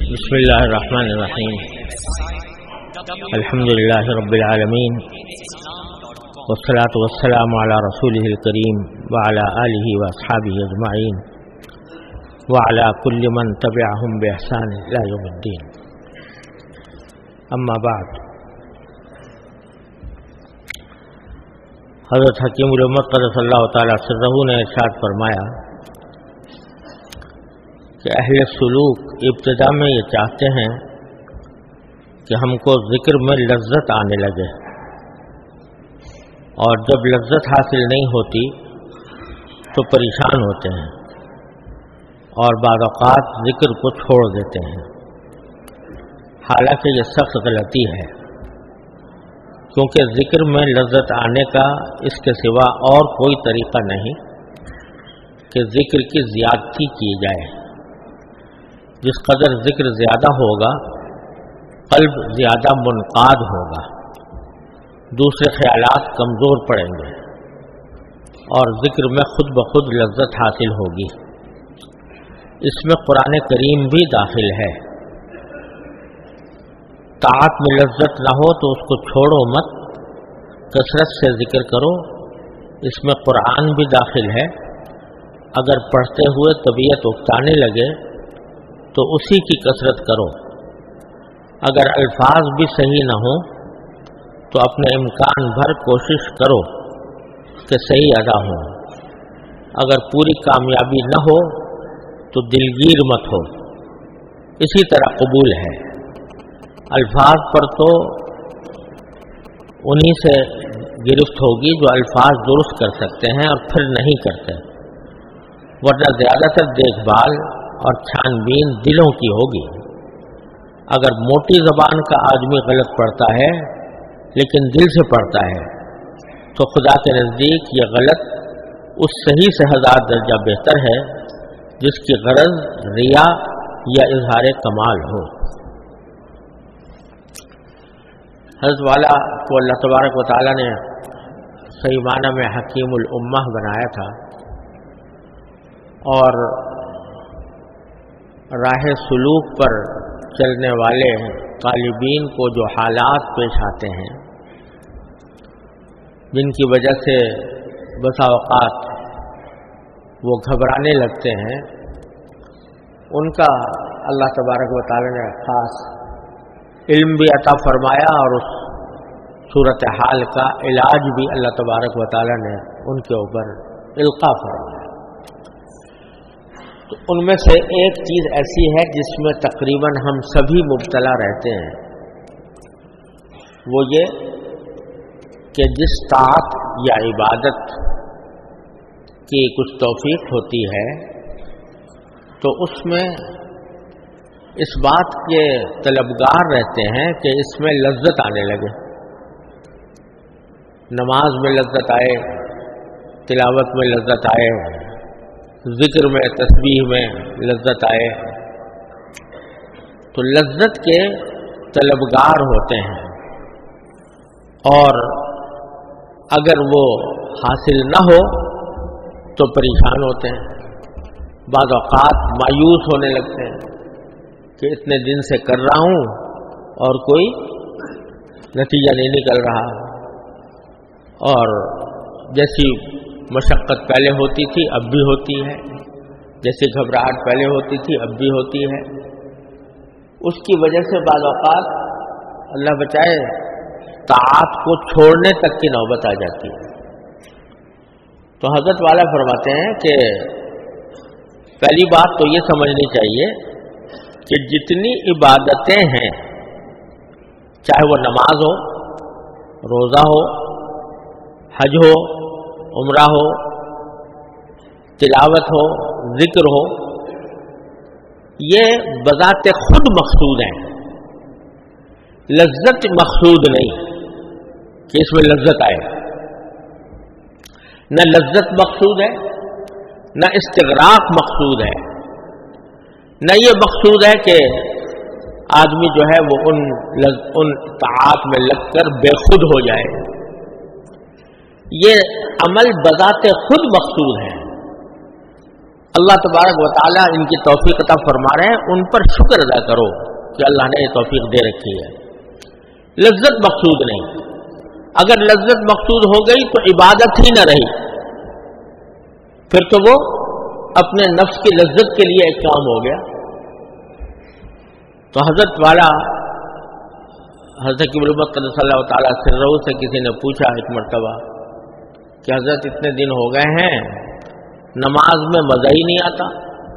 بسم اللہ الرحمن الرحیم الحمد للہ رب العالمین والصلاة والسلام علی رسولہ الکریم وعلی آلہ واصحابہ اجمعین وعلی کل من تبعہم بإحسان الی یوم الدین. اما بعد، حضرت حکیم الامت قدس اللہ تعالی سرہ نے ارشاد فرمایا کہ اہل سلوک ابتدا میں یہ چاہتے ہیں کہ ہم کو ذکر میں لذت آنے لگے، اور جب لذت حاصل نہیں ہوتی تو پریشان ہوتے ہیں اور بعض اوقات ذکر کو چھوڑ دیتے ہیں. حالانکہ یہ سخت غلطی ہے، کیونکہ ذکر میں لذت آنے کا اس کے سوا اور کوئی طریقہ نہیں کہ ذکر کی زیادتی کی جائے. جس قدر ذکر زیادہ ہوگا قلب زیادہ منقاد ہوگا، دوسرے خیالات کمزور پڑیں گے اور ذکر میں خود بخود لذت حاصل ہوگی. اس میں قرآن کریم بھی داخل ہے. طاعت میں لذت نہ ہو تو اس کو چھوڑو مت، کثرت سے ذکر کرو. اس میں قرآن بھی داخل ہے. اگر پڑھتے ہوئے طبیعت اکتانے لگے تو اسی کی کثرت کرو. اگر الفاظ بھی صحیح نہ ہوں تو اپنے امکان بھر کوشش کرو کہ صحیح ادا ہوں. اگر پوری کامیابی نہ ہو تو دلگیر مت ہو. اسی طرح قبول ہے. الفاظ پر تو انہی سے گرفت ہوگی جو الفاظ درست کر سکتے ہیں اور پھر نہیں کرتے، ورنہ زیادہ تر دیکھ بھال اور چھان بین دلوں کی ہوگی. اگر موٹی زبان کا آدمی غلط پڑھتا ہے لیکن دل سے پڑھتا ہے تو خدا کے نزدیک یہ غلط اس صحیح سے 1000 درجہ بہتر ہے جس کی غرض ریا یا اظہار کمال ہو. حضرت والا کو اللہ تبارک و تعالی نے صحیح معنی میں حکیم الامہ بنایا تھا، اور راہ سلوک پر چلنے والے طالبین کو جو حالات پیش آتے ہیں جن کی وجہ سے بسا اوقات وہ گھبرانے لگتے ہیں، ان کا اللہ تبارک و تعالی نے خاص علم بھی عطا فرمایا اور اس صورتحال کا علاج بھی اللہ تبارک و تعالی نے ان کے اوپر القاء فرمایا. تو ان میں سے ایک چیز ایسی ہے جس میں تقریباً ہم سبھی مبتلا رہتے ہیں، وہ یہ کہ جس طاعت یا عبادت کی کچھ توفیق ہوتی ہے تو اس میں اس بات کے طلبگار رہتے ہیں کہ اس میں لذت آنے لگے. نماز میں لذت آئے، تلاوت میں لذت آئے، ذکر میں تسبیح میں لذت آئے، تو لذت کے طلبگار ہوتے ہیں، اور اگر وہ حاصل نہ ہو تو پریشان ہوتے ہیں. بعض اوقات مایوس ہونے لگتے ہیں کہ اتنے دن سے کر رہا ہوں اور کوئی نتیجہ نہیں نکل رہا، اور جیسی مشقت پہلے ہوتی تھی اب بھی ہوتی ہے، جیسی گھبراہٹ پہلے ہوتی تھی اب بھی ہوتی ہے. اس کی وجہ سے بعض اوقات اللہ بچائے طاعت کو چھوڑنے تک کی نوبت آ جاتی ہے. تو حضرت والا فرماتے ہیں کہ پہلی بات تو یہ سمجھنی چاہیے کہ جتنی عبادتیں ہیں، چاہے وہ نماز ہو، روزہ ہو، حج ہو، عمرہ ہو، تلاوت ہو، ذکر ہو، یہ بذات خود مقصود ہیں. لذت مقصود نہیں کہ اس میں لذت آئے، نہ لذت مقصود ہے، نہ استغراق مقصود ہے، نہ یہ مقصود ہے کہ آدمی جو ہے وہ ان طاعات میں لگ کر بے خود ہو جائے. یہ عمل بذات خود مقصود ہے. اللہ تبارک و تعالیٰ ان کی توفیق عطا فرما رہے ہیں، ان پر شکر ادا کرو کہ اللہ نے یہ توفیق دے رکھی ہے۔ لذت مقصود نہیں، اگر لذت مقصود ہو گئی تو عبادت ہی نہ رہی، پھر تو وہ اپنے نفس کی لذت کے لیے ایک کام ہو گیا۔ تو حضرت والا حضرت قبلۃ قدس اللہ تعالیٰ سرہ سے کسی نے پوچھا ایک مرتبہ کہ حضرت اتنے دن ہو گئے ہیں، نماز میں مزہ ہی نہیں آتا،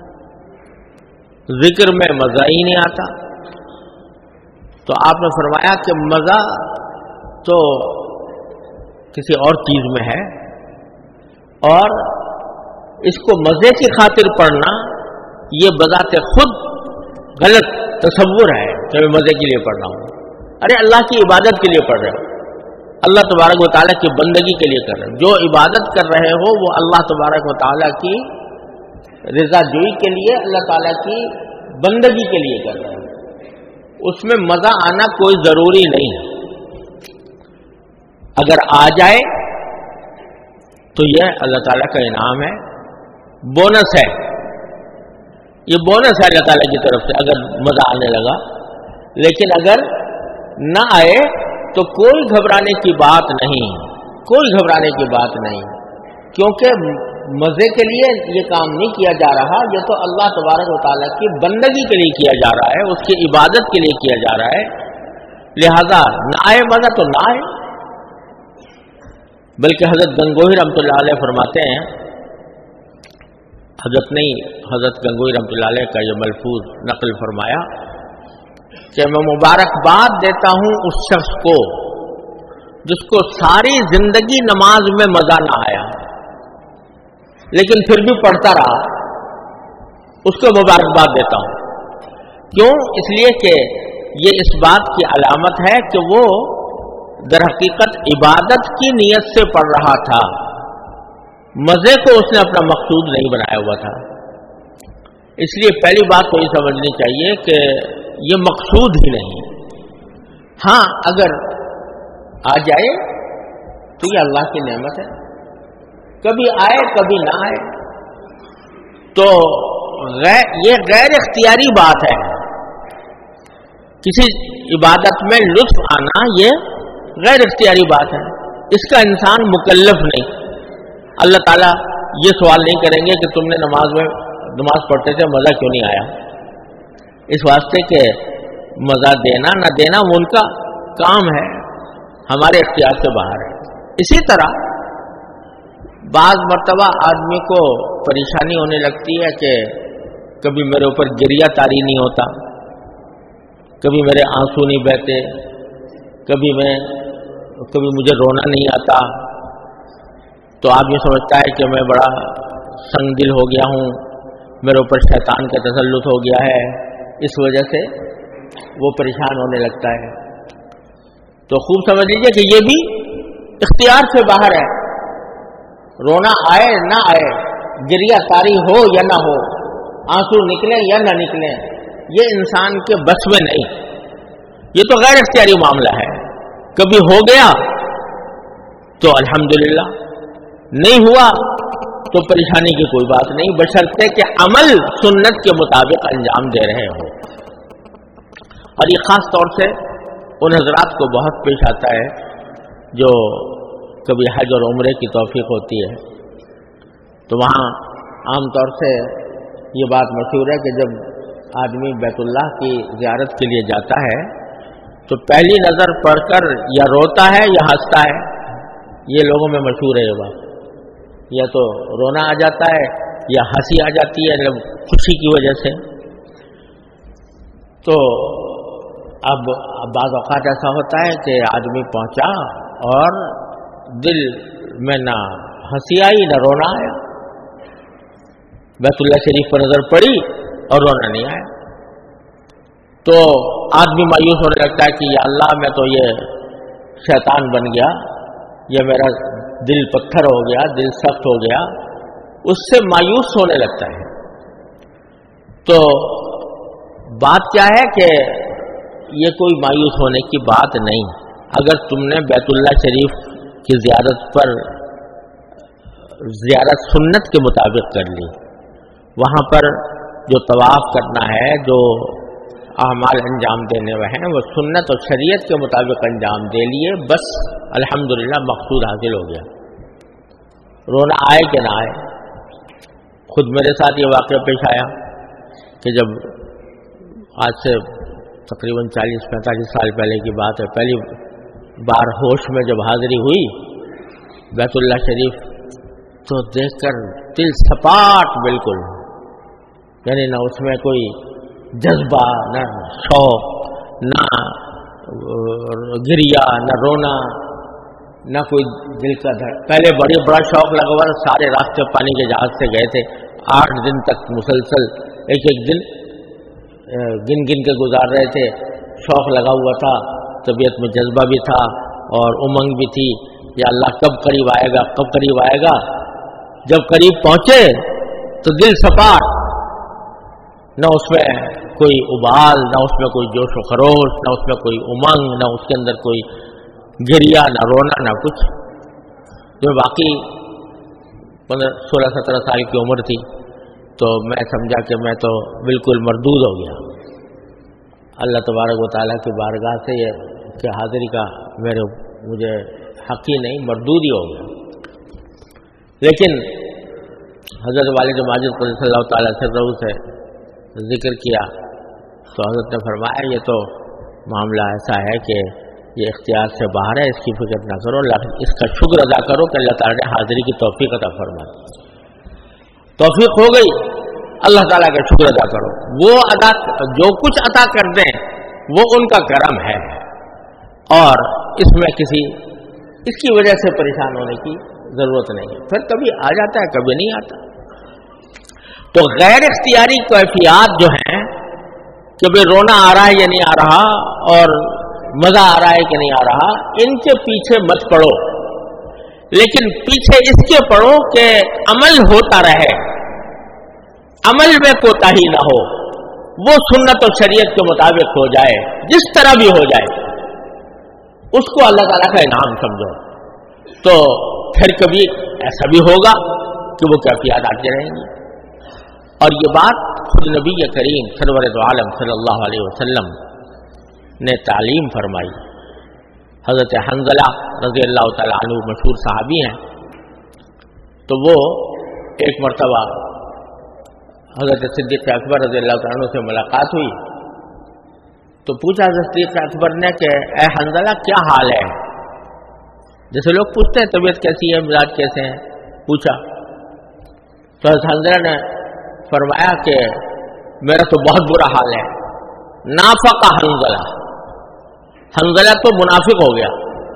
ذکر میں مزہ ہی نہیں آتا۔ تو آپ نے فرمایا کہ مزہ تو کسی اور چیز میں ہے، اور اس کو مزے کی خاطر پڑھنا یہ بذات خود غلط تصور ہے کہ میں مزے کے لیے پڑھ رہا ہوں۔ ارے اللہ کی عبادت کے لیے پڑھ رہے ہو، اللہ تبارک و تعالیٰ کی بندگی کے لیے کر رہے ہو، جو عبادت کر رہے ہو وہ اللہ تبارک و تعالیٰ کی رضا جوئی کے لیے، اللہ تعالیٰ کی بندگی کے لیے کر رہے ہو، اس میں مزہ آنا کوئی ضروری نہیں ہے۔ اگر آ جائے تو یہ اللہ تعالیٰ کا انعام ہے، بونس ہے، یہ بونس ہے اللہ تعالیٰ کی طرف سے اگر مزہ آنے لگا۔ لیکن اگر نہ آئے تو کوئی گھبرانے کی بات نہیں، کوئی گھبرانے کی بات نہیں، کیونکہ مزے کے لیے یہ کام نہیں کیا جا رہا، یہ تو اللہ تبارک و تعالیٰ کی بندگی کے لیے کیا جا رہا ہے، اس کی عبادت کے لیے کیا جا رہا ہے۔ لہذا نہ آئے مزہ تو نہ آئے۔ بلکہ حضرت گنگوہی رحمۃ اللہ علیہ فرماتے ہیں، حضرت گنگوہی رحمۃ اللہ علیہ کا یہ ملفوظ نقل فرمایا کہ میں مبارکباد دیتا ہوں اس شخص کو جس کو ساری زندگی نماز میں مزہ نہ آیا لیکن پھر بھی پڑھتا رہا، اس کو مبارکباد دیتا ہوں۔ کیوں؟ اس لیے کہ یہ اس بات کی علامت ہے کہ وہ در حقیقت عبادت کی نیت سے پڑھ رہا تھا، مزے کو اس نے اپنا مقصود نہیں بنایا ہوا تھا۔ اس لیے پہلی بات تو یہ سمجھنی چاہیے کہ یہ مقصود ہی نہیں۔ ہاں اگر آ جائے تو یہ اللہ کی نعمت ہے، کبھی آئے کبھی نہ آئے تو یہ غیر اختیاری بات ہے۔ کسی عبادت میں لطف آنا یہ غیر اختیاری بات ہے، اس کا انسان مکلف نہیں۔ اللہ تعالیٰ یہ سوال نہیں کریں گے کہ تم نے نماز پڑھتے تھے مزہ کیوں نہیں آیا، اس واسطے کہ مزہ دینا نہ دینا وہ ان کا کام ہے، ہمارے اختیار سے باہر ہے۔ اسی طرح بعض مرتبہ آدمی کو پریشانی ہونے لگتی ہے کہ کبھی میرے اوپر گریہ طاری نہیں ہوتا، کبھی میرے آنسو نہیں بہتے، کبھی مجھے رونا نہیں آتا، تو آدمی سمجھتا ہے کہ میں بڑا سنگ دل ہو گیا ہوں، میرے اوپر شیطان کا تسلط ہو گیا ہے، اس وجہ سے وہ پریشان ہونے لگتا ہے۔ تو خوب سمجھ لیجئے کہ یہ بھی اختیار سے باہر ہے، رونا آئے نہ آئے، گریہ طاری ہو یا نہ ہو، آنسو نکلیں یا نہ نکلیں، یہ انسان کے بس میں نہیں، یہ تو غیر اختیاری معاملہ ہے۔ کبھی ہو گیا تو الحمدللہ، نہیں ہوا تو پریشانی کی کوئی بات نہیں، بشرطے کہ عمل سنت کے مطابق انجام دے رہے ہو۔ اور یہ خاص طور سے ان حضرات کو بہت پیش آتا ہے جو کبھی حج اور عمرے کی توفیق ہوتی ہے، تو وہاں عام طور سے یہ بات مشہور ہے کہ جب آدمی بیت اللہ کی زیارت کے لیے جاتا ہے تو پہلی نظر پڑھ کر یا روتا ہے یا ہنستا ہے۔ یہ لوگوں میں مشہور ہے یہ بات، یا تو رونا آ جاتا ہے یا ہنسی آ جاتی ہے خوشی کی وجہ سے۔ تو اب بعض اوقات ایسا ہوتا ہے کہ آدمی پہنچا اور دل میں نہ ہنسی آئی نہ رونا آیا، بیت اللہ شریف پر نظر پڑی اور رونا نہیں آیا، تو آدمی مایوس ہونے لگتا ہے کہ یا اللہ میں تو یہ شیطان بن گیا، یا میرا دل پتھر ہو گیا، دل سخت ہو گیا، اس سے مایوس ہونے لگتا ہے۔ تو بات کیا ہے کہ یہ کوئی مایوس ہونے کی بات نہیں۔ اگر تم نے بیت اللہ شریف کی زیارت سنت کے مطابق کر لی، وہاں پر جو طواف کرنا ہے، جو اعمال انجام دینے وہ ہیں، وہ سنت اور شریعت کے مطابق انجام دے لیے، بس الحمدللہ مقصود حاصل ہو گیا۔ رونا آئے کہ نہ آئے، خود میرے ساتھ یہ واقعہ پیش آیا کہ جب آج سے تقریباً 40-45 سال پہلے کی بات ہے، پہلی بار ہوش میں جب حاضری ہوئی بیت اللہ شریف، تو دیکھ کر دل سپاٹ بالکل، یعنی نہ اس میں کوئی جذبہ، نہ شوق، نہ گریا، نہ رونا، نہ کوئی دل کا پہلے بڑا شوق لگا ہوا، سارے راستے پانی کے جہاز سے گئے تھے، 8 دن تک مسلسل ایک دن گن گن کے گزار رہے تھے، شوق لگا ہوا تھا، طبیعت میں جذبہ بھی تھا اور امنگ بھی تھی، یا اللہ کب قریب آئے گا، کب قریب آئے گا۔ جب قریب پہنچے تو دل سپاٹ، نہ اس میں کوئی ابال، نہ اس میں کوئی جوش و خروش، نہ اس میں کوئی امنگ، نہ اس کے اندر کوئی گریا، نہ رونا، نہ کچھ۔ جو باقی 16-17 سال کی عمر تھی، تو میں سمجھا کہ میں تو بالکل مردود ہو گیا۔ اللہ تبارک و تعالیٰ کی بارگاہ سے یہ کہ حاضری کا مجھے حق ہی نہیں، مردود ہی ہو گیا۔ لیکن حضرت والد ماجد قدس اللہ تعالیٰ سرہ سے ذکر کیا تو حضرت نے فرمایا یہ تو معاملہ ایسا ہے کہ یہ اختیار سے باہر ہے، اس کی فکر نہ کرو، اس کا شکر ادا کرو کہ اللہ تعالیٰ نے حاضری کی توفیق عطا فرمائی۔ توفیق ہو گئی، اللہ تعالیٰ کا شکر ادا کرو، وہ جو کچھ عطا کر دیں وہ ان کا کرم ہے، اور اس میں اس کی وجہ سے پریشان ہونے کی ضرورت نہیں ہے۔ پھر کبھی آ جاتا ہے، کبھی نہیں آتا۔ تو غیر اختیاری کیفیات جو ہیں کہ بھئی رونا آ رہا ہے یا نہیں آ رہا، اور مزہ آ رہا ہے کہ نہیں آ رہا، ان کے پیچھے مت پڑو، لیکن پیچھے اس کے پڑو کہ عمل ہوتا رہے، عمل میں کوتاہی نہ ہو، وہ سنت اور شریعت کے مطابق ہو جائے، جس طرح بھی ہو جائے، اس کو اللہ تعالیٰ کا انعام سمجھو۔ تو پھر کبھی ایسا بھی ہوگا کہ وہ کیفیات آتی رہیں گی۔ اور یہ بات خود نبی کریم سرور دو عالم صلی اللہ علیہ وسلم نے تعلیم فرمائی۔ حضرت حنظلہ رضی اللہ تعالیٰ عنہ مشہور صحابی ہیں، تو وہ ایک مرتبہ حضرت صدیق اکبر رضی اللہ تعالیٰ عنہ سے ملاقات ہوئی، تو پوچھا حضرت صدیق اکبر نے کہ اے حنظلہ کیا حال ہے؟ جیسے لوگ پوچھتے ہیں طبیعت کیسی ہے، مزاج کیسے ہیں، پوچھا تو حضرت حنظلہ نے فرمایا کہ میرا تو بہت برا حال ہے، نافق حنظلہ تو منافق ہو گیا۔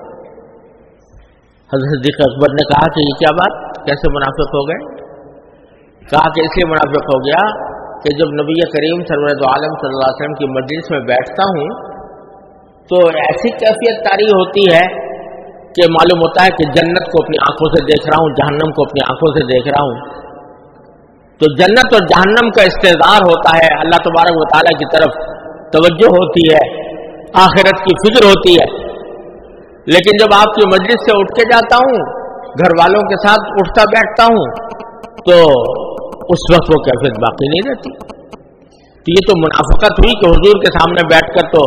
حضرت صدیق اکبر نے کہا کہ یہ کیا بات، کیسے منافق ہو گئے؟ کہا کہ اس لیے منافق ہو گیا کہ جب نبی کریم سرور دو عالم صلی اللہ علیہ وسلم کی مجلس میں بیٹھتا ہوں تو ایسی کیفیت طاری ہوتی ہے کہ معلوم ہوتا ہے کہ جنت کو اپنی آنکھوں سے دیکھ رہا ہوں، جہنم کو اپنی آنکھوں سے دیکھ رہا ہوں۔ تو جنت اور جہنم کا استحضار ہوتا ہے، اللہ تبارک و تعالیٰ کی طرف توجہ ہوتی ہے، آخرت کی فکر ہوتی ہے۔ لیکن جب آپ کی مجلس سے اٹھ کے جاتا ہوں، گھر والوں کے ساتھ اٹھتا بیٹھتا ہوں، تو اس وقت وہ کیفیت باقی نہیں رہتی۔ تو یہ تو منافقت ہوئی کہ حضور کے سامنے بیٹھ کر تو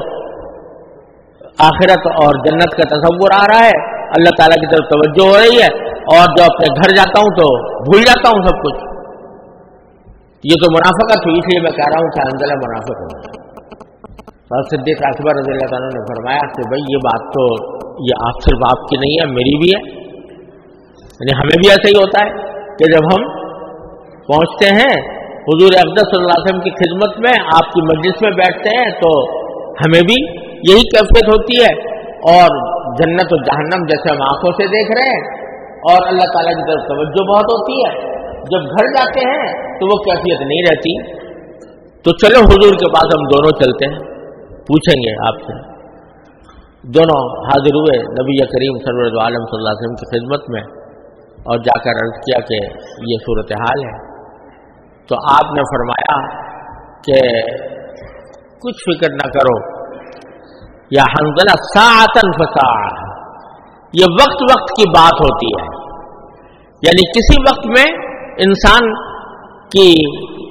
آخرت اور جنت کا تصور آ رہا ہے، اللہ تعالیٰ کی طرف توجہ ہو رہی ہے، اور جو اپنے گھر جاتا ہوں تو بھول جاتا ہوں سب کچھ۔ یہ تو منافقت ہوئی، اس لیے میں کہہ رہا ہوں کہ حنظلہ منافق ہو۔ اور صدیق اکبر رضی اللہ تعالیٰ نے فرمایا کہ بھائی یہ بات تو یہ آپ صرف آپ کی نہیں ہے، میری بھی ہے، یعنی ہمیں بھی ایسا ہی ہوتا ہے کہ جب ہم پہنچتے ہیں حضور اقدس صلی اللہ علیہ وسلم کی خدمت میں، آپ کی مجلس میں بیٹھتے ہیں، تو ہمیں بھی یہی کیفیت ہوتی ہے، اور جنت و جہنم جیسے ہم آنکھوں سے دیکھ رہے ہیں، اور اللہ تعالیٰ کی طرف توجہ بہت ہوتی ہے۔ جب گھر جاتے ہیں تو وہ کیفیت نہیں رہتی۔ تو چلو حضور کے پاس ہم دونوں چلتے ہیں، پوچھیں گے آپ سے۔ دونوں حاضر ہوئے نبی کریم سرور دو عالم صلی اللہ علیہ وسلم کی خدمت میں، اور جا کر عرض کیا کہ یہ صورتحال ہے۔ تو آپ نے فرمایا کہ کچھ فکر نہ کرو یا حنظلہ، ساعتن فساعہ، یہ وقت وقت کی بات ہوتی ہے، یعنی کسی وقت میں انسان کی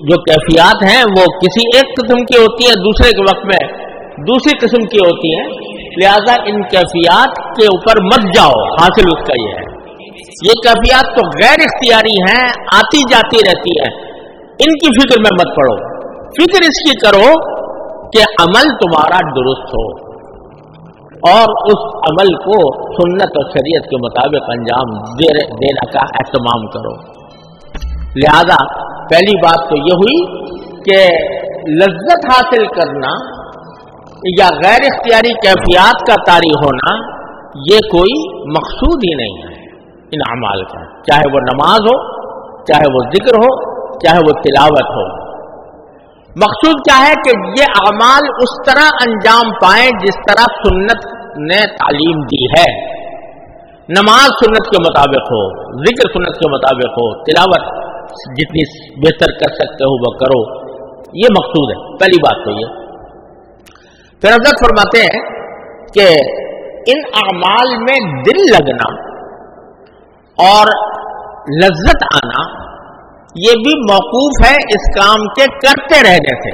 जो कैफियत हैं वो किसी एक किस्म की होती है, दूसरे के वक्त में दूसरी किस्म की होती है। लिहाजा इन कैफियत के ऊपर मत जाओ, हासिल उसका ये है। ये कैफियत तो गैर इख्तियारी हैं, आती जाती रहती है, इनकी फिक्र में मत पड़ो। फिक्र इसकी करो कि अमल तुम्हारा दुरुस्त हो और उस अमल को सुन्नत और शरीयत के मुताबिक अंजाम देने का एहतमाम करो। लिहाजा पहली बात तो ये हुई कि लज्जत हासिल करना या गैर इख्तियारी कैफियत का तारी होना ये कोई मकसूद ही नहीं है इन अमाल का, चाहे वो नमाज हो, चाहे वो जिक्र हो, चाहे वो तिलावत हो। मकसूद क्या है कि ये अमाल उस तरह अंजाम पाएं जिस तरह सुन्नत ने तालीम दी है। नमाज सुन्नत के मुताबिक हो, जिक्र सुन्नत के मुताबिक हो, तिलावत जितनी बेहतर कर सकते हो वो करो, ये मकसूद है। पहली बात तो ये। फिर हज़रत फरमाते हैं कि इन अमाल में दिल लगना और लज्जत आना ये भी मौकूफ है इस काम के करते रहने से,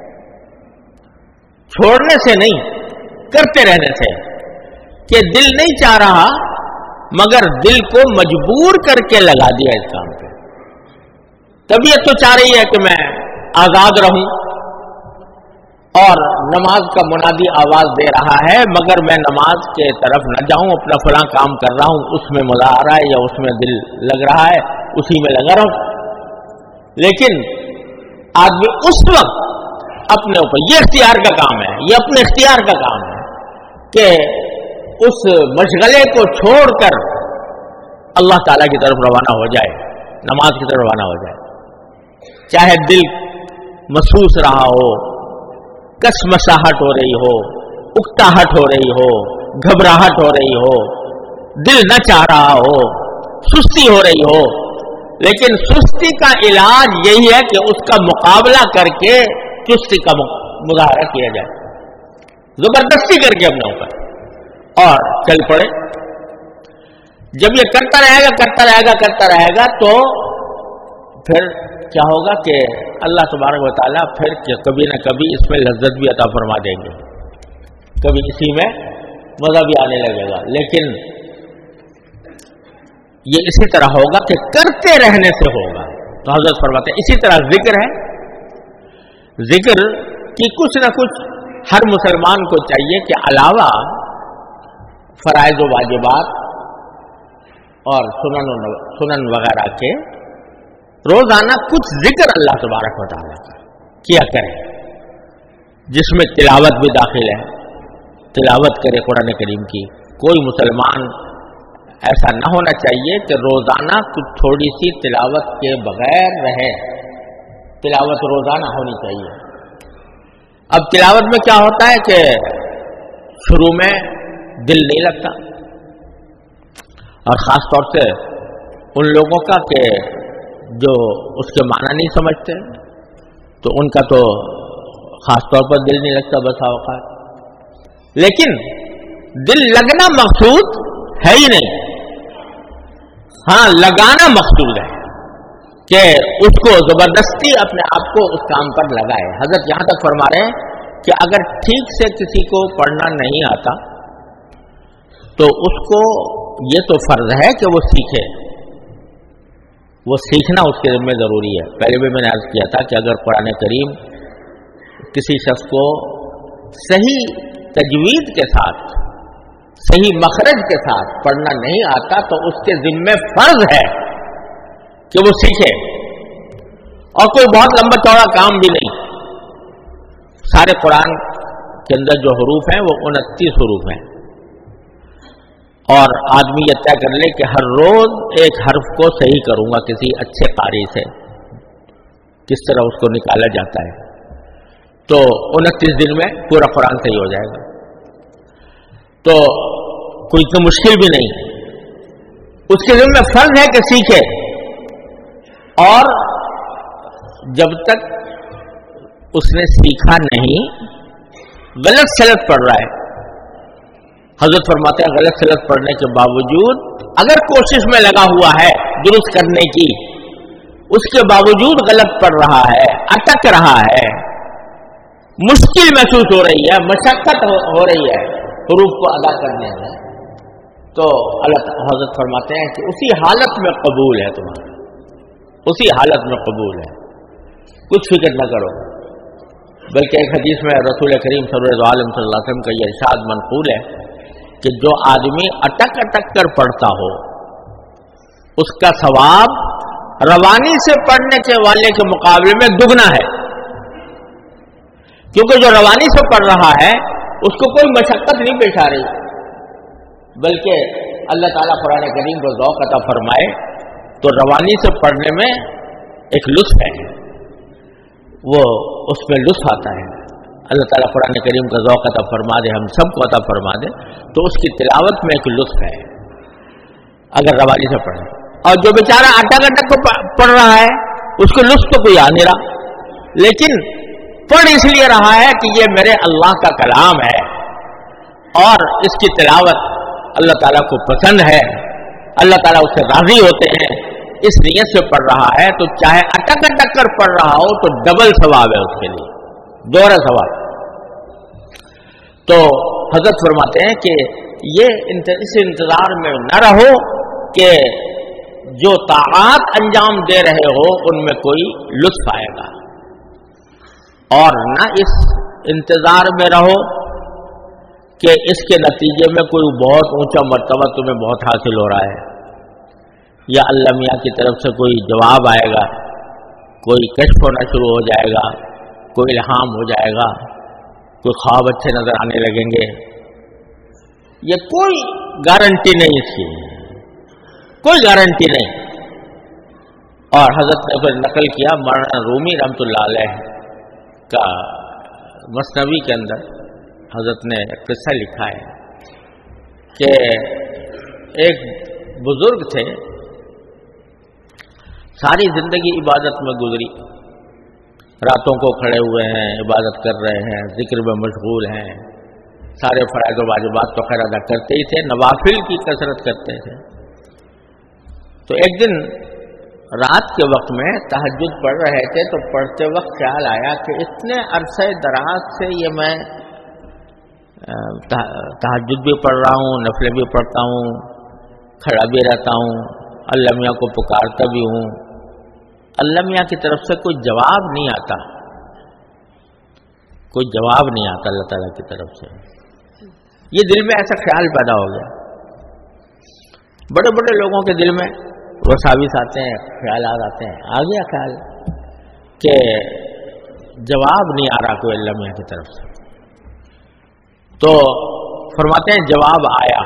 छोड़ने से नहीं, करते रहने से। कि दिल नहीं चाह रहा मगर दिल को मजबूर करके लगा दिया इस काम पे। तबीयत तो चाह रही है कि मैं आजाद रहूं और नमाज का मुनादी आवाज दे रहा है मगर मैं नमाज के तरफ न जाऊं, अपना फलां काम कर रहा हूं, उसमें मजा आ रहा है या उसमें दिल लग रहा है, उसी में लगा रहूं। लेकिन आदमी उस वक्त अपने ऊपर, ये इख्तियार का काम है, ये अपने इख्तियार का काम है कि उस मशगले को छोड़कर अल्लाह ताला की तरफ रवाना हो जाए, नमाज की तरफ रवाना हो जाए। चाहे दिल महसूस रहा हो, कसमसाहट हो रही हो, उकताहट हो रही हो, घबराहट हो रही हो, दिल न चाह रहा हो, सुस्ती हो रही हो, लेकिन सुस्ती का इलाज यही है कि उसका मुकाबला करके चुस्ती का मुजाहरा किया जाए, जबरदस्ती करके अपने ऊपर, और चल पड़े। जब ये करता रहेगा तो फिर क्या होगा कि अल्लाह तबारक व तआला फिर कभी न कभी इसमें लज्जत भी अता फरमा देंगे, कभी इसी में मजा भी आने लगेगा। लेकिन ये इसी तरह होगा कि करते रहने से होगा। तो हज़रत फरमाते हैं इसी तरह जिक्र है, जिक्र की कुछ न कुछ हर मुसलमान को चाहिए कि अलावा फराइज व वाजिबात और सुनन वगैरह के रोजाना कुछ जिक्र अल्लाह तबारक व तआला का किया करें, जिसमें तिलावत भी दाखिल है, तिलावत करे कुरान करीम की। कोई मुसलमान ऐसा न होना चाहिए कि रोजाना कुछ थोड़ी सी तिलावत के बगैर रहे, तिलावत रोजाना होनी चाहिए। अब तिलावत में क्या होता है कि शुरू में दिल नहीं लगता, और खास तौर से उन लोगों का कि जो उसके माना नहीं समझते, तो उनका तो खास तौर पर दिल नहीं लगता बसा औकात। लेकिन दिल लगना मकसूद है ही नहीं, हाँ लगाना मकसूद है कि उसको जबरदस्ती अपने आप को उस काम पर लगाए। हजरत यहां तक फरमा रहे हैं कि अगर ठीक से किसी को पढ़ना नहीं आता तो उसको ये तो फर्ज है कि वो सीखे, वो सीखना उसके में जरूरी है। पहले भी मैंने अर्ज किया था कि अगर कुरान करीम किसी शख्स को सही तजवीद के साथ, सही मखरज के साथ पढ़ना नहीं आता तो उसके जिम्मे फर्ज है कि वो सीखे, और कोई बहुत लंबा चौड़ा काम भी नहीं। सारे कुरान के अंदर जो हरूफ हैं वो 29 हरूफ हैं, और आदमी ये तय कर ले कि हर रोज एक हर्फ को सही करूंगा किसी अच्छे कारी से, किस तरह उसको निकाला जाता है, तो 29 दिन में पूरा कुरान सही हो जाएगा। तो कोई इतना मुश्किल भी नहीं, उसके जिम्मे फर्ज है कि सीखे, और जब तक उसने सीखा नहीं, गलत सलत पढ़ रहा है। हजरत फरमाते हैं गलत सलत पढ़ने के बावजूद अगर कोशिश में लगा हुआ है दुरुस्त करने की, उसके बावजूद गलत पढ़ रहा है, اٹک رہا ہے، مشکل محسوس ہو رہی ہے، مشقت ہو رہی ہے حروف کو ادا کرنے میں، تو اللہ حضرت فرماتے ہیں کہ اسی حالت میں قبول ہے تمہارا، اسی حالت میں قبول ہے، کچھ فکر نہ کرو۔ بلکہ ایک حدیث میں رسول کریم صلی اللہ علیہ وسلم کا یہ ارشاد منقول ہے کہ جو آدمی اٹک اٹک کر پڑھتا ہو اس کا ثواب روانی سے پڑھنے کے والے کے مقابلے میں دگنا ہے، کیونکہ جو روانی سے پڑھ رہا ہے اس کو کوئی مشقت نہیں پیش آ رہی، بلکہ اللہ تعالیٰ قرآن کریم کو ذوق عطا فرمائے تو روانی سے پڑھنے میں ایک لطف ہے، وہ اس میں لطف آتا ہے۔ اللہ تعالیٰ قرآن کریم کا ذوق عطا فرما دے، ہم سب کو عطا فرما دے، تو اس کی تلاوت میں ایک لطف ہے اگر روانی سے پڑھے۔ اور جو بیچارہ اٹک اٹک کو پڑھ رہا ہے اس کو لطف تو کوئی آ نہیں رہا، لیکن پڑھ اس لیے رہا ہے کہ یہ میرے اللہ کا کلام ہے اور اس کی تلاوت اللہ تعالیٰ کو پسند ہے، اللہ تعالیٰ اس سے راضی ہوتے ہیں، اس نیت سے پڑھ رہا ہے، تو چاہے اٹک اٹک کر پڑھ رہا ہو تو ڈبل ثواب ہے اس کے لیے، دوہرا ثواب۔ تو حضرت فرماتے ہیں کہ یہ اس انتظار میں نہ رہو کہ جو طاعات انجام دے رہے ہو ان میں کوئی لطف آئے گا، اور نہ اس انتظار میں رہو کہ اس کے نتیجے میں کوئی بہت اونچا مرتبہ تمہیں بہت حاصل ہو رہا ہے، یا اللہ میاں کی طرف سے کوئی جواب آئے گا، کوئی کشف ہونا شروع ہو جائے گا، کوئی الہام ہو جائے گا، کوئی خواب اچھے نظر آنے لگیں گے، یہ کوئی گارنٹی نہیں، اس کی کوئی گارنٹی نہیں۔ اور حضرت نے پھر نقل کیا مولانا رومی رحمۃ اللہ علیہ کا مثنوی کے اندر حضرت نے ایک قصہ لکھا ہے کہ ایک بزرگ تھے، ساری زندگی عبادت میں گزری، راتوں کو کھڑے ہوئے ہیں، عبادت کر رہے ہیں، ذکر میں مشغول ہیں، سارے فرائض و واجبات تو خیر ادا کرتے ہی تھے، نوافل کی کثرت کرتے تھے۔ تو ایک دن رات کے وقت میں تہجد پڑھ رہے تھے، تو پڑھتے وقت خیال آیا کہ اتنے عرصے دراز سے یہ میں تہجد بھی پڑھ رہا ہوں، نفلیں بھی پڑھتا ہوں، کھڑا بھی رہتا ہوں، اللہ میاں کو پکارتا بھی ہوں، اللہ میاں کی طرف سے کوئی جواب نہیں آتا، کوئی جواب نہیں آتا اللہ تعالیٰ کی طرف سے۔ یہ دل میں ایسا خیال پیدا ہو گیا، بڑے بڑے لوگوں کے دل میں وساوس آتے ہیں، خیالات آتے ہیں، آ گیا خیال کہ جواب نہیں آ رہا کوئی اللہ میاں کی طرف سے۔ تو فرماتے ہیں جواب آیا۔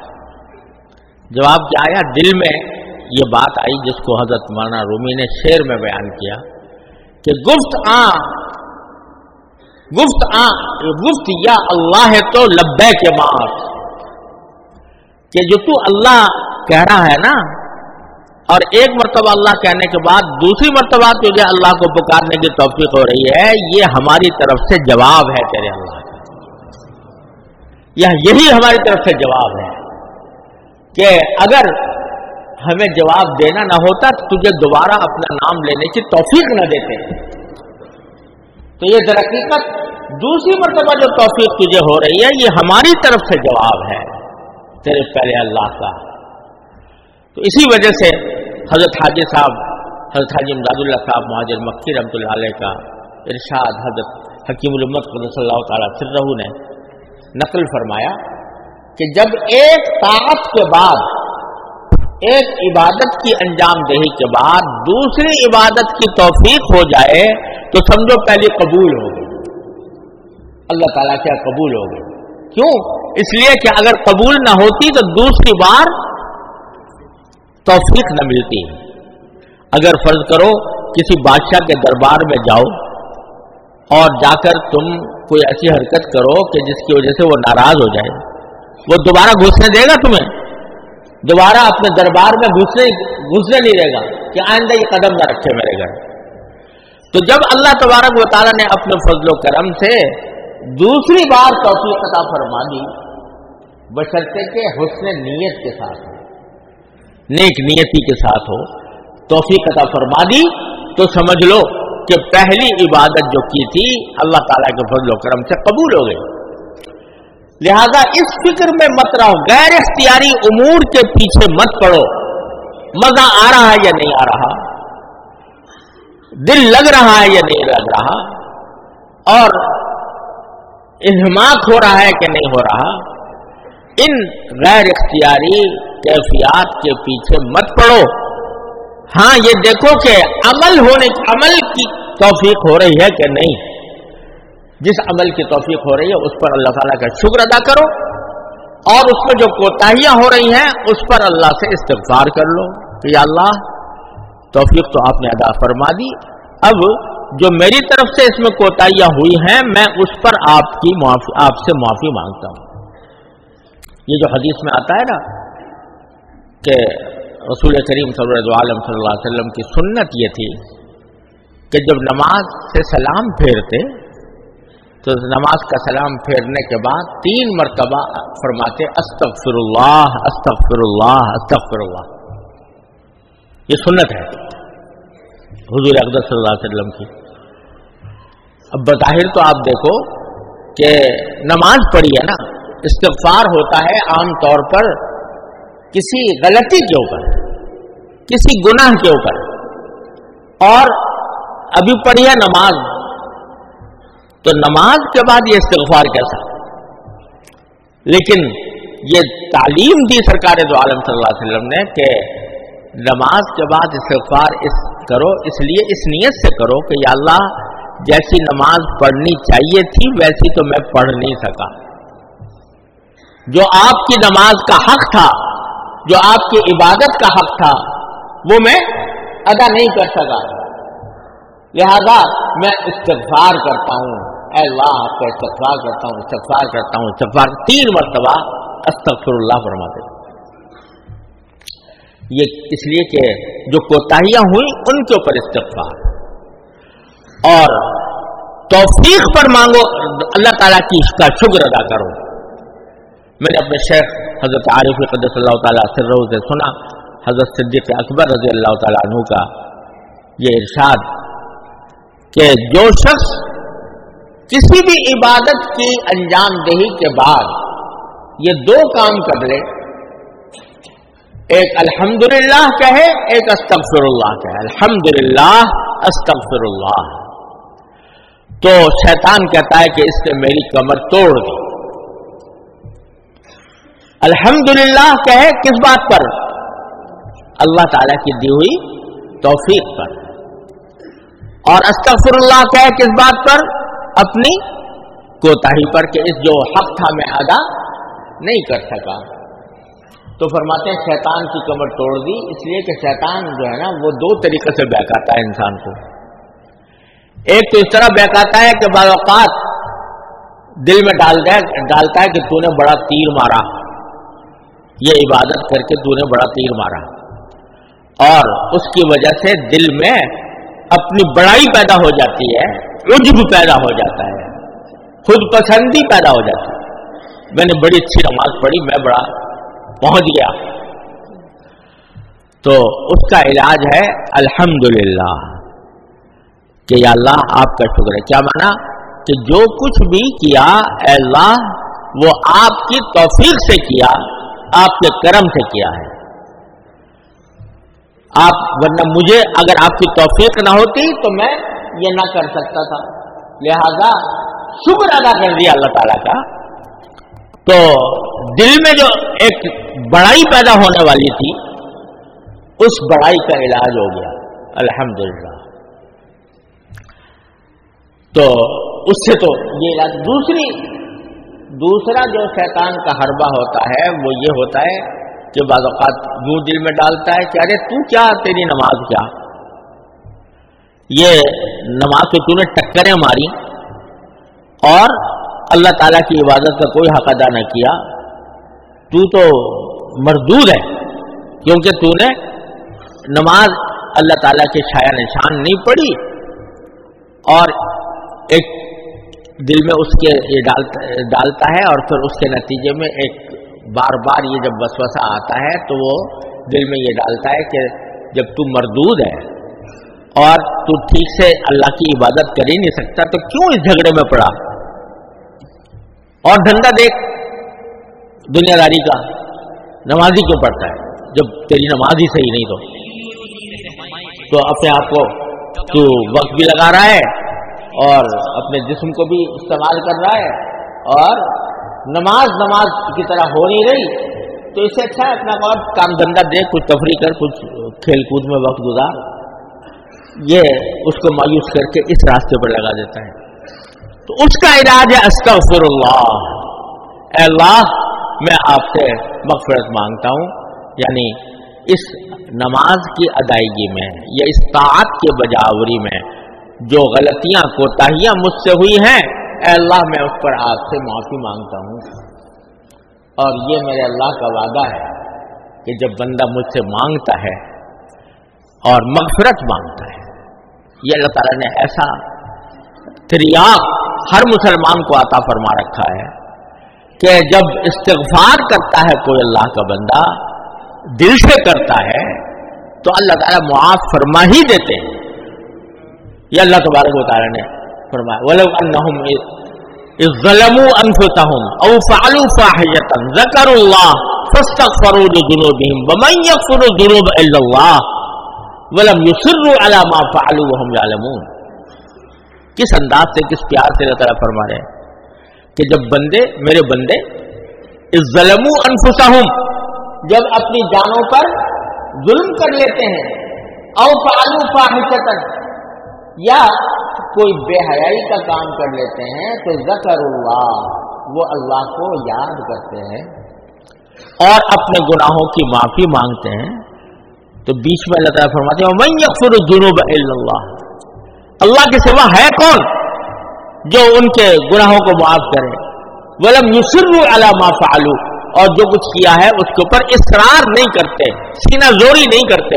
جواب کیا آیا؟ دل میں یہ بات آئی جس کو حضرت مولانا رومی نے شعر میں بیان کیا کہ گفت یا اللہ ہے تو لبیک معاذ، کہ جو تو اللہ کہہ رہا ہے نا، اور ایک مرتبہ اللہ کہنے کے بعد دوسری مرتبہ تجھے اللہ کو پکارنے کی توفیق ہو رہی ہے، یہ ہماری طرف سے جواب ہے تیرے اللہ کا، یہی ہماری طرف سے جواب ہے کہ اگر ہمیں جواب دینا نہ ہوتا تو تجھے دوبارہ اپنا نام لینے کی توفیق نہ دیتے۔ تو یہ در حقیقت دوسری مرتبہ جو توفیق تجھے ہو رہی ہے یہ ہماری طرف سے جواب ہے تیرے پہلے اللہ کا۔ تو اسی وجہ سے حضرت حاجی امداد اللہ صاحب مہاجر مکی رحمۃ اللہ علیہ کا ارشاد حضرت حکیم الامت قدس اللہ تعالیٰ سرہ نے نقل فرمایا کہ جب ایک طاعت کے بعد، ایک عبادت کی انجام دہی کے بعد دوسری عبادت کی توفیق ہو جائے تو سمجھو پہلی قبول ہو گئی، اللہ تعالیٰ کیا قبول ہو گئی۔ کیوں؟ اس لیے کہ اگر قبول نہ ہوتی تو دوسری بار توفیق نہ ملتی۔ اگر فرض کرو کسی بادشاہ کے دربار میں جاؤ اور جا کر تم کوئی ایسی حرکت کرو کہ جس کی وجہ سے وہ ناراض ہو جائے، وہ دوبارہ گھسنے دے گا تمہیں؟ دوبارہ اپنے دربار میں گھسنے نہیں دے گا کہ آئندہ یہ قدم نہ رکھے میرے گھر۔ تو جب اللہ تبارک و تعالیٰ نے اپنے فضل و کرم سے دوسری بار توفیق عطا فرما دی، بشرطے کہ حسن نیت کے ساتھ ہو، نیک نیتی کے ساتھ ہو، توفیق عطا فرما دی، تو سمجھ لو کہ پہلی عبادت جو کی تھی اللہ تعالیٰ کے فضل و کرم سے قبول ہو گئی. لہذا اس فکر میں مت رہو، غیر اختیاری امور کے پیچھے مت پڑو. مزہ آ رہا ہے یا نہیں آ رہا، دل لگ رہا ہے یا نہیں لگ رہا، اور انہماک ہو رہا ہے کہ نہیں ہو رہا، ان غیر اختیاری کیفیات کے پیچھے مت پڑو. ہاں یہ دیکھو کہ عمل کی توفیق ہو رہی ہے کہ نہیں. جس عمل کی توفیق ہو رہی ہے اس پر اللہ تعالیٰ کا شکر ادا کرو، اور اس میں جو کوتاہیاں ہو رہی ہیں اس پر اللہ سے استغفار کر لو کہ یا اللہ توفیق تو آپ نے ادا فرما دی، اب جو میری طرف سے اس میں کوتاہیاں ہوئی ہیں میں اس پر آپ سے معافی مانگتا ہوں. یہ جو حدیث میں آتا ہے نا کہ رسول کریم صلی اللہ علیہ وسلم کی سنت یہ تھی کہ جب نماز سے سلام پھیرتے تو نماز کا سلام پھیرنے کے بعد 3 مرتبہ فرماتے استغفر اللہ استغفر اللہ استغفر اللہ. یہ سنت ہے حضور اقدس صلی اللہ علیہ وسلم کی. اب بظاہر تو آپ دیکھو کہ نماز پڑھی ہے نا، استغفار ہوتا ہے عام طور پر کسی غلطی کے اوپر، کسی گناہ کے اوپر، اور ابھی پڑھی ہے نماز، تو نماز کے بعد یہ استغفار کیسا؟ لیکن یہ تعلیم دی سرکار دو عالم صلی اللہ علیہ وسلم نے کہ نماز کے بعد استغفار کرو، اس لیے اس نیت سے کرو کہ یا اللہ جیسی نماز پڑھنی چاہیے تھی ویسی تو میں پڑھ نہیں سکا، جو آپ کی نماز کا حق تھا، جو آپ کی عبادت کا حق تھا وہ میں ادا نہیں کر سکا، لہذا میں استغفار کرتا ہوں، اے اللہ آپ کا استغفار کرتا ہوں، استغفار کرتا ہوں، استغفار 3 مرتبہ استغفر اللہ فرماتے. یہ اس لیے کہ جو کوتاہیاں ہوئیں ان کے اوپر استغفار، اور توفیق پر مانگو، اللہ تعالیٰ کی اس کا شکر ادا کرو. میں نے اپنے شیخ حضرت عارف قدس اللہ تعالیٰ سرہ سے سنا حضرت صدیق اکبر رضی اللہ تعالیٰ عنہ کا یہ ارشاد کہ جو شخص کسی بھی عبادت کی انجام دہی کے بعد یہ 2 کام کر لے، ایک الحمدللہ کہے، ایک استغفر اللہ کہے، الحمدللہ استغفر اللہ، تو شیطان کہتا ہے کہ اس نے میری کمر توڑ دی. الحمدللہ کہے کس بات پر؟ اللہ تعالیٰ کی دی ہوئی توفیق پر. اور استغفر اللہ کہے کس بات پر؟ اپنی کوتاہی پر کہ اس جو حق تھا میں ادا نہیں کر سکا. تو فرماتے ہیں شیطان کی کمر توڑ دی، اس لیے کہ شیطان جو ہے نا وہ 2 طریقے سے بہکاتا ہے انسان کو. ایک تو اس طرح بہکاتا ہے کہ بعض اوقات دل میں ڈالتا ہے کہ تو نے بڑا تیر مارا، یہ عبادت کر کے تو نے بڑا تیر مارا، اور اس کی وجہ سے دل میں اپنی بڑائی پیدا ہو جاتی ہے، عجب پیدا ہو جاتا ہے، خود پسندی پیدا ہو جاتی ہے. میں نے بڑی اچھی نماز پڑھی، میں بڑا پہنچ گیا. تو اس کا علاج ہے الحمدللہ کہ یا اللہ آپ کا شکر ہے. کیا مانا؟ کہ جو کچھ بھی کیا اے اللہ وہ آپ کی توفیق سے کیا، آپ کے کرم سے کیا ہے. ورنہ مجھے اگر آپ کی توفیق نہ ہوتی تو میں یہ نہ کر سکتا تھا. لہذا شکر ادا کر دیا اللہ تعالیٰ کا. تو دل میں جو ایک بڑائی پیدا ہونے والی تھی اس بڑائی کا علاج ہو گیا الحمدللہ. تو اس سے تو یہ علاج. دوسرا جو شیطان کا حربہ ہوتا ہے وہ یہ ہوتا ہے کہ بعض اوقات یوں دل میں ڈالتا ہے کہ ارے تو کیا، تیری نماز کیا، یہ نماز تو تو نے ٹکریں ماری اور اللہ تعالیٰ کی عبادت کا کوئی حق ادا نہ کیا، تو مردود ہے کیونکہ تو نے نماز اللہ تعالیٰ کے چھایا نشان نہیں پڑھی، اور ایک دل میں اس کے یہ ڈالتا ہے، اور پھر اس کے نتیجے میں ایک بار بار یہ جب وسوسہ آتا ہے تو وہ دل میں یہ ڈالتا ہے کہ جب تو مردود ہے اور تو ٹھیک سے اللہ کی عبادت کر ہی نہیں سکتا تو کیوں اس جھگڑے میں پڑا؟ اور دھندا دیکھ دنیا داری کا، نمازی کیوں پڑھتا ہے جب تیری نماز ہی صحیح نہیں؟ تو اپنے آپ کو تو وقت بھی لگا رہا ہے اور اپنے جسم کو بھی استعمال کر رہا ہے، اور نماز کی طرح ہو نہیں رہی، تو اس سے اچھا ہے اپنا وقت کام دھندا دے، کچھ تفریح کر، کچھ کھیل کود میں وقت گزار۔ یہ اس کو مایوس کر کے اس راستے پر لگا دیتا ہے۔ تو اس کا علاج ہے استغفر اللہ، اے اللہ میں آپ سے مغفرت مانگتا ہوں، یعنی اس نماز کی ادائیگی میں یا اس طاعت کے بجاوری میں جو غلطیاں کوتاہیاں مجھ سے ہوئی ہیں، اے اللہ میں اس پر آپ سے معافی مانگتا ہوں۔ اور یہ میرے اللہ کا وعدہ ہے کہ جب بندہ مجھ سے مانگتا ہے اور مغفرت مانگتا ہے، یہ اللہ تعالیٰ نے ایسا تریاق ہر مسلمان کو عطا فرما رکھا ہے کہ جب استغفار کرتا ہے کوئی اللہ کا بندہ، دل سے کرتا ہے، تو اللہ تعالیٰ معاف فرما ہی دیتے ہیں۔ یہ اللہ تبارک و تعالیٰ نے فرمایا وَلَوْ أَنَّهُمْ إِذْ ظَلَمُوا أَنفُسَهُمْ أَوْ فَعَلُوا فَاحِشَةً ذَكَرُوا اللَّهَ فَاسْتَغْفَرُوا لِذُنُوبِهِمْ وَمَنْ يَغْفِرُ الذُّنُوبَ إِلَّا اللَّهُ وَلَمْ يُصِرُّوا عَلَى مَا فَعَلُوا وَهُمْ يَعْلَمُونَ۔ کس انداز سے، کس پیار سے اللہ تعالیٰ فرما رہے ہیں کہ جب بندے، میرے بندے، إِذْ ظَلَمُوا أَنفُسَهُمْ، جب اپنی جانوں پر ظلم کر لیتے ہیں، أَوْ فَعَلُوا فَاحِشَةً، یا کوئی بے حیائی کا کام کر لیتے ہیں، تو ذکر اللہ، وہ اللہ کو یاد کرتے ہیں اور اپنے گناہوں کی معافی مانگتے ہیں، تو بیچ میں اللہ تعالیٰ فرماتے ہیں وَمَن يَغْفِرُ الذُّنُوبَ إِلَّا اللَّهُ، اللہ کے سوا ہے کون جو ان کے گناہوں کو معاف کرے، وَلَمْ يُصِرُّوا عَلَى مَا فَعَلُوا، اور جو کچھ کیا ہے اس کے اوپر اصرار نہیں کرتے، سینہ زوری نہیں کرتے۔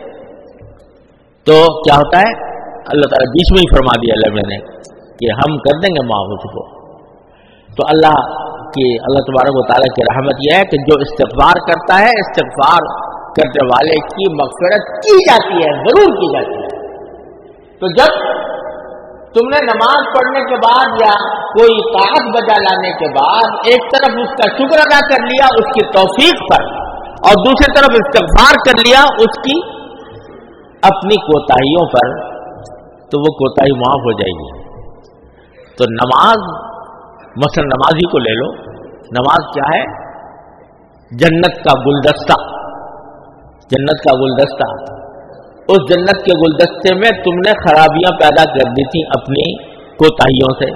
تو کیا ہوتا ہے؟ اللہ تعالیٰ بیچ میں ہی فرما دیا اللہ نے کہ ہم کر دیں گے معاف اس کو۔ تو اللہ تبارک و تعالیٰ کی رحمت یہ ہے کہ جو استغفار کرتا ہے، استغفار کرنے والے کی مغفرت کی جاتی ہے، ضرور کی جاتی ہے۔ تو جب تم نے نماز پڑھنے کے بعد یا کوئی طاعت بجا لانے کے بعد ایک طرف اس کا شکر ادا کر لیا اس کی توفیق پر، اور دوسری طرف استغفار کر لیا اس کی اپنی کوتاہیوں پر، تو وہ کوتاہی معاف ہو جائے گی۔ تو نماز، مثلا نمازی کو لے لو، نماز کیا ہے؟ جنت کا گلدستہ، جنت کا گلدستہ۔ اس جنت کے گلدستے میں تم نے خرابیاں پیدا کر دی تھی اپنی کوتاہیوں سے،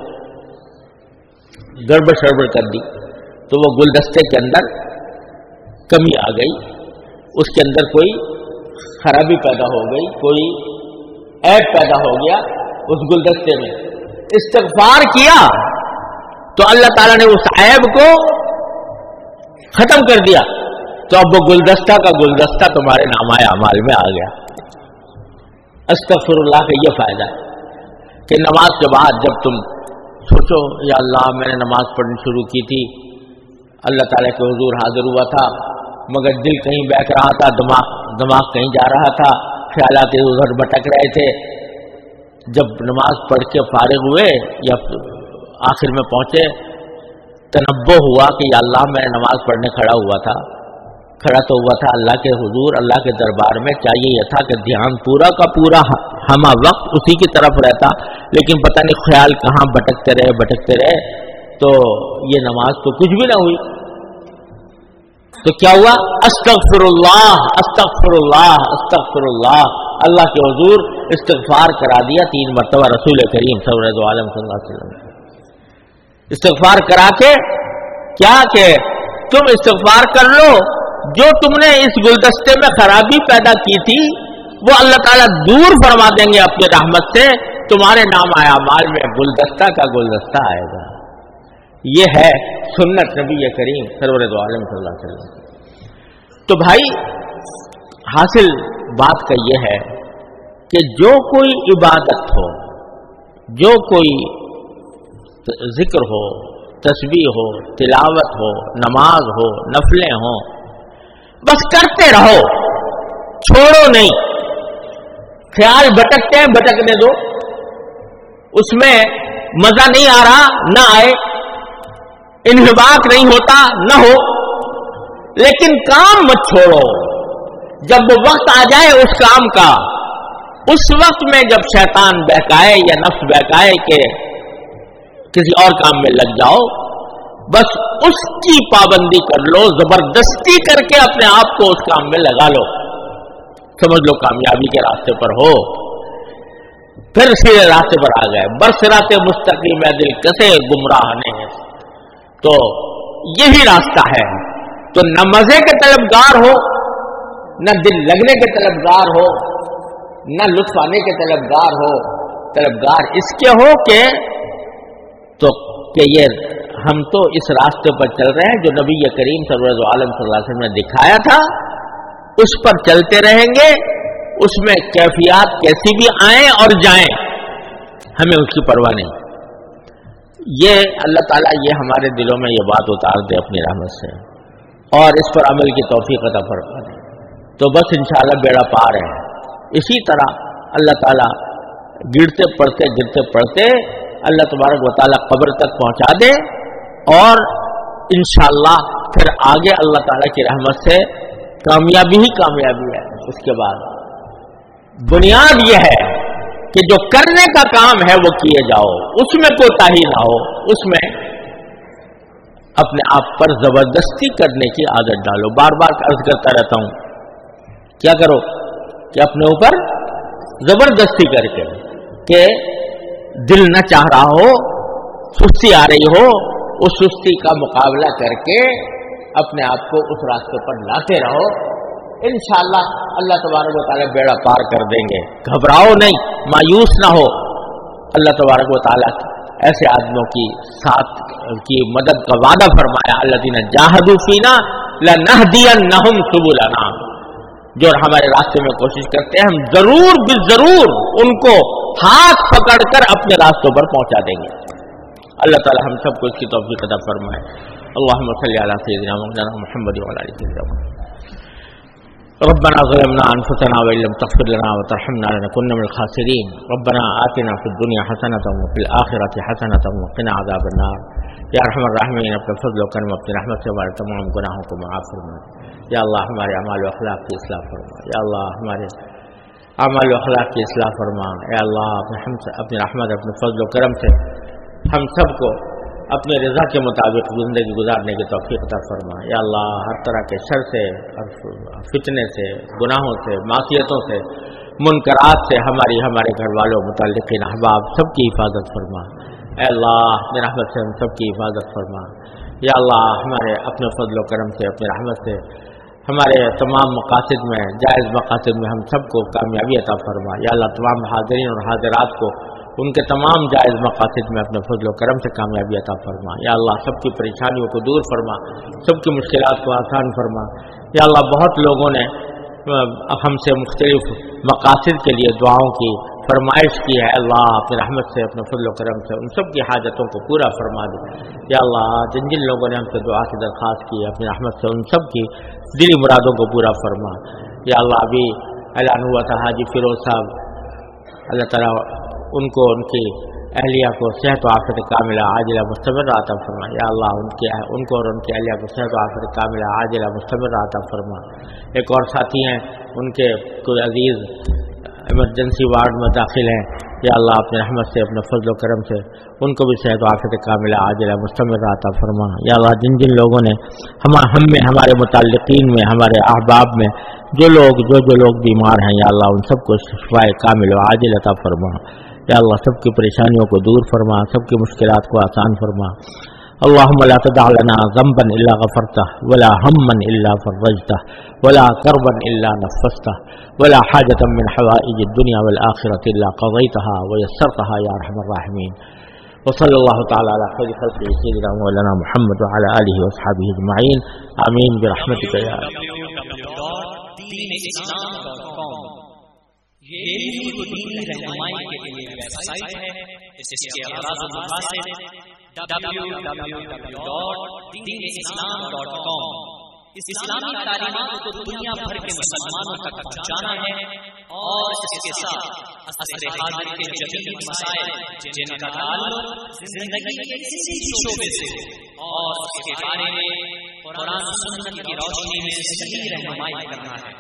گڑبڑ شڑبڑ کر دی، تو وہ گلدستے کے اندر کمی آ گئی، اس کے اندر کوئی خرابی پیدا ہو گئی، کوئی عیب پیدا ہو گیا اس گلدستے میں۔ استغفار کیا تو اللہ تعالیٰ نے اس عیب کو ختم کر دیا، تو اب وہ گلدستہ کا گلدستہ تمہارے نامہ اعمال میں آ گیا۔ استغفر اللہ کا یہ فائدہ ہے کہ نماز کے بعد جب تم سوچو یا اللہ میں نے نماز پڑھنی شروع کی تھی، اللہ تعالیٰ کے حضور حاضر ہوا تھا، مگر دل کہیں بہک رہا تھا، دماغ کہیں جا رہا تھا، خیالات ادھر بھٹک رہے تھے۔ جب نماز پڑھ کے فارغ ہوئے یا آخر میں پہنچے، تنبہ ہوا کہ یا اللہ میں نماز پڑھنے کھڑا تو ہوا تھا اللہ کے حضور، اللہ کے دربار میں، چاہیے یہ تھا کہ دھیان پورا کا پورا ہمہ وقت اسی کی طرف رہتا، لیکن پتہ نہیں خیال کہاں بھٹکتے رہے، تو یہ نماز تو کچھ بھی نہ ہوئی۔ تو کیا ہوا؟ استغفر اللہ استغفر اللہ استغفر اللہ، اللہ کے حضور استغفار کرا دیا 3 مرتبہ رسول کریم صلی اللہ علیہ وسلم۔ استغفار کرا کے کیا کہ تم استغفار کر لو، جو تم نے اس گلدستے میں خرابی پیدا کی تھی وہ اللہ تعالیٰ دور فرما دیں گے اپنی رحمت سے، تمہارے نام اعمال میں گلدستہ کا گلدستہ آئے گا۔ یہ ہے سنت نبی کریم سرور دو عالم صلی اللہ علیہ وسلم۔ تو بھائی حاصل بات کا یہ ہے کہ جو کوئی عبادت ہو، جو کوئی ذکر ہو، تسبیح ہو، تلاوت ہو، نماز ہو، نفلیں ہوں، بس کرتے رہو، چھوڑو نہیں، خیال بھٹکتے ہیں، بھٹکنے دو، اس میں مزہ نہیں آ رہا نہ آئے، انحباط نہیں ہوتا نہ ہو، لیکن کام مت چھوڑو۔ جب وہ وقت آ جائے اس کام کا، اس وقت میں جب شیطان بہکائے یا نفس بہکائے کہ کسی اور کام میں لگ جاؤ، بس اس کی پابندی کر لو، زبردستی کر کے اپنے آپ کو اس کام میں لگا لو، سمجھ لو کامیابی کے راستے پر ہو، پھر سیدھے راستے پر آ گئے۔ برصراط مستقیم ہے دل کسے گمراہ نے، تو یہی راستہ ہے۔ تو نہ مزے کے طلبگار ہو، نہ دل لگنے کے طلبگار ہو، نہ لطف آنے کے طلبگار ہو، طلبگار اس کے ہو کہ یہ ہم تو اس راستے پر چل رہے ہیں جو نبی کریم سرور عالم صلی اللہ علیہ وسلم نے دکھایا تھا، اس پر چلتے رہیں گے، اس میں کیفیات کیسی بھی آئیں اور جائیں، ہمیں اس کی پرواہ نہیں۔ یہ اللہ تعالیٰ یہ ہمارے دلوں میں یہ بات اتار دے اپنی رحمت سے، اور اس پر عمل کی توفیق عطا فرما دے، تو بس انشاءاللہ بیڑا پار ہے۔ اسی طرح اللہ تعالیٰ گرتے پڑتے اللہ تبارک و تعالیٰ قبر تک پہنچا دے، اور انشاءاللہ پھر آگے اللہ تعالیٰ کی رحمت سے کامیابی ہی کامیابی ہے۔ اس کے بعد بنیاد یہ ہے کہ جو کرنے کا کام ہے وہ کیے جاؤ، اس میں کوتاہی نہ ہو، اس میں اپنے آپ پر زبردستی کرنے کی عادت ڈالو۔ بار بار عرض کرتا رہتا ہوں، کیا کرو کہ اپنے اوپر زبردستی کر کے کہ دل نہ چاہ رہا ہو، سستی آ رہی ہو، اس سستی کا مقابلہ کر کے اپنے آپ کو اس راستے پر لاتے رہو، انشاءاللہ اللہ تبارک و تعالیٰ بیڑا پار کر دیں گے۔ گھبراؤ نہیں، مایوس نہ ہو، اللہ تبارک و تعالیٰ ایسے آدمیوں کی ساتھ کی مدد کا وعدہ فرمایا، الذین جاہدوا فینا لنہدینہم سبلنا، جو ہمارے راستے میں کوشش کرتے ہیں ہم ضرور بالضرور ان کو ہاتھ پکڑ کر اپنے راستوں پر پہنچا دیں گے۔ اللہ تعالی ہم سب کو اس کی توفیق عطا فرمائے۔ اللہم صلی علی سیدنا محمد وعلی آلہ سیدنا محمد۔ ربنا ظلمنا انفسنا وان لم تغفر لنا وترحمنا لنكن من الخاسرین۔ ربنا آتنا فی الدنیا حسنۃ وفی الآخرۃ حسنۃ وقنا عذاب النار۔ یا ارحم الراحمین، اپنے فضل و کرم اپنی رحمت سے ہمارے تمام گناہوں کو معاف فرما۔ یا اللہ ہمارے اعمال و اخلاق کی اصلاح فرما، یا اللہ ہمارے اعمال و اخلاق کی اصلاح فرما، یا اللہ اپنی رحمت اپنے فضل و کرم سے ہم سب کو اپنے رضا کے مطابق زندگی گزارنے کی توفیق عطا فرما۔ یا اللہ ہر طرح کے شر سے، فتنے سے، گناہوں سے، معصیتوں سے، منکرات سے ہمارے گھر والوں، متعلقین، احباب سب کی حفاظت فرما۔ اے اللہ اپنی رحمت سے ہم سب کی حفاظت فرما۔ یا اللہ ہمارے اپنے فضل و کرم سے، اپنی رحمت سے ہمارے تمام مقاصد میں، جائز مقاصد میں ہم سب کو کامیابی عطا فرما۔ یا اللہ تمام حاضرین اور حاضرات کو ان کے تمام جائز مقاصد میں اپنے فضل و کرم سے کامیابی عطا فرما۔ یا اللہ سب کی پریشانیوں کو دور فرما، سب کی مشکلات کو آسان فرما۔ یا اللہ بہت لوگوں نے ہم سے مختلف مقاصد کے لیے دعاؤں کی فرمائش کی ہے، اللہ اپنی رحمت سے، اپنے فضل و کرم سے ان سب کی حاجتوں کو پورا فرما دے۔ یا اللہ جن جن لوگوں نے ہم سے دعا کی درخواست کی ہے، اپنی رحمت سے ان سب کی دلی مرادوں کو پورا فرما۔ یا اللہ ابھی اعلان ہوا تھا حاجی فیروز صاحب، اللہ تعالیٰ ان کو، ان کی اہلیہ کو صحت و عافیت کاملہ عاجلہ مستمر عطا فرما۔ یا اللہ ان کو اور ان کی اہلیہ کو صحت و عافیت کاملہ عاجلہ مستمر عطا فرما۔ ایک اور ساتھی ہیں، ان کے کوئی عزیز ایمرجنسی وارڈ میں داخل ہیں، یا اللہ اپنے رحمت سے، اپنے فضل و کرم سے ان کو بھی صحت و عافیت کاملہ عاجلہ مستمر عطا فرما۔ یا اللہ جن جن لوگوں نے ہم میں، ہمارے متعلقین میں، ہمارے احباب میں جو لوگ بیمار ہیں، یا اللہ ان سب کو شفاء کامل و عاجل عطا فرما۔ یا اللہ سب کی پریشانیوں کو دور فرما، سب کی مشکلات کو آسان فرما۔ اللہم لا تدع لنا ذنبا الا غفرته ولا ہما الا فرجته ولا کربا الا نفسته ولا حاجة من حوائج الدنيا والآخرة الا قضيتها ويسرتها یا ارحم الراحمین۔ وصلی اللہ تعالی علی خیر خلقہ سیدنا مولانا محمد وعلی آلہ واصحابہ اجمعین، آمین برحمتک یا یہ ہندو دین رہنمائی کے لیے ویب سائٹ ہے، اس کے اغراض و مقاصد www.deenislam.com اسلامی تعلیمات کو دنیا بھر کے مسلمانوں تک پہنچانا ہے اور اس کے ساتھ عصر حاضر کے جدید مسائل جن کا تعلق زندگی کے کسی شعبے سے اور اس کے بارے میں قرآن و سنت کی روشنی میں صحیح رہنمائی کرنا ہے۔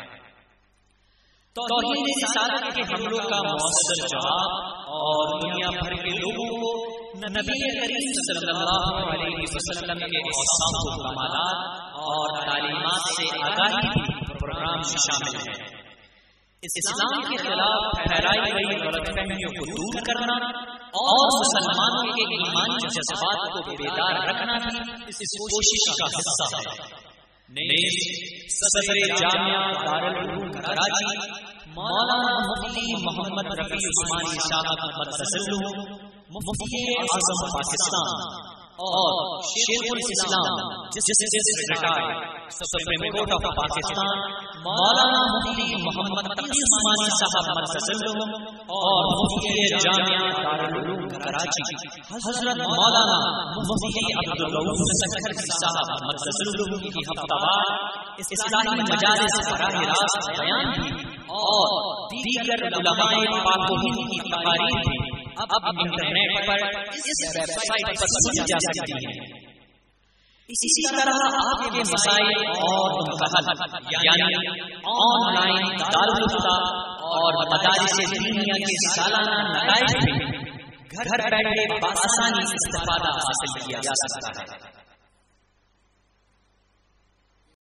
توحید رسالت کے حملوں کا مؤثر جواب اور دنیا بھر کے لوگوں کو نبی کریم صلی اللہ علیہ وسلم کے اوصاف و کمالات اور تعلیمات سے آگاہی بھی پروگرام میں شامل ہے۔ اسلام کے خلاف پھیلائی گئی غلط فہمیوں کو دور کرنا اور مسلمانوں کے ایمانی جذبات کو بیدار رکھنا بھی اس کوشش کا حصہ ہے۔ نیز صدر جامعہ دارالعلوم کراچی مولانا مفتی محمد رفیع عثمانی صاحب مدثر مفتی اعظم پاکستان اور شیخ الاسلام justice retired supreme court of Pakistan Maulana Mufti محمد تقی عثمانی صاحب مدثر اور مفتی جامعہ دارالعلوم کراچی حضرت مولانا مفتی عبدالرؤوف سکھر صاحب مدثر کی ہفتہ وار اسلامی مجالس براہ راست بیان بھی اور دیگر علماء پاک و ہند کی تقاریر بھی اب انٹرنیٹ پر اس ویب سائٹ پر سنی جا سکتی ہے۔ اسی طرح آپ کے مسائل اور ان کا حل یعنی آن لائن دارالفتہ اور مدارس دینیہ کے سالانہ نتائج میں گھر بیٹھے بآسانی استفادہ حاصل کیا جا سکتا ہے۔